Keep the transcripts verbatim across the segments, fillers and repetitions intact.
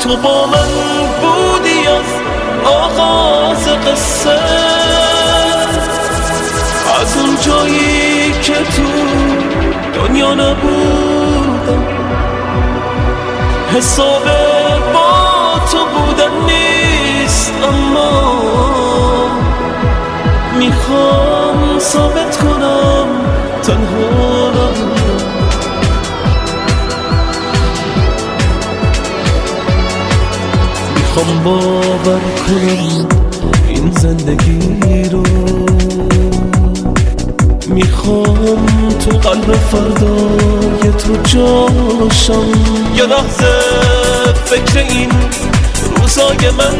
تو با من بودی از آغاز قصه، از اون جایی که تو دنیا نبودم. حساب با تو بودن نیست، اما میخوام ثابت کنم تنها نبودم. میخوام باور کنم این زندگی رو، میخوام تو قلب فردای تو جاشم. یه لحظه فکر این روزای من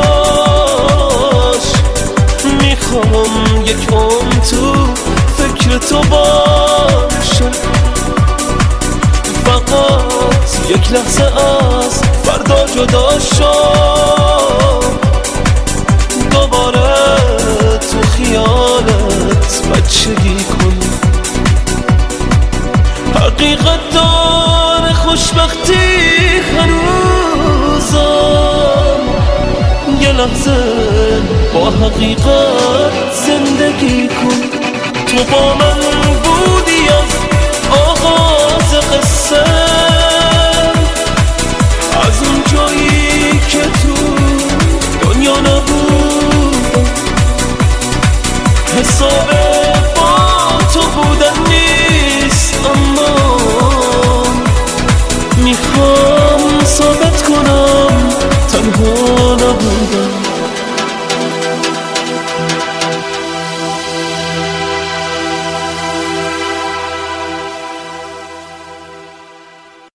باش، میخوام یک عمر تو فکر تو باشم. فقط یک لحظه از فردا جدا شم، دوباره تو خیالت بچگی کن. حقیقت داره خوشبختی هنوزم، یه لحظه با حقیقت زندگی کن. تو با من بودی از آغاز قصه، از اون جایی که تو دنیا نبودم. حساب با تو بودن نیست، اما میخوام ثابت کنم تنها نبودم.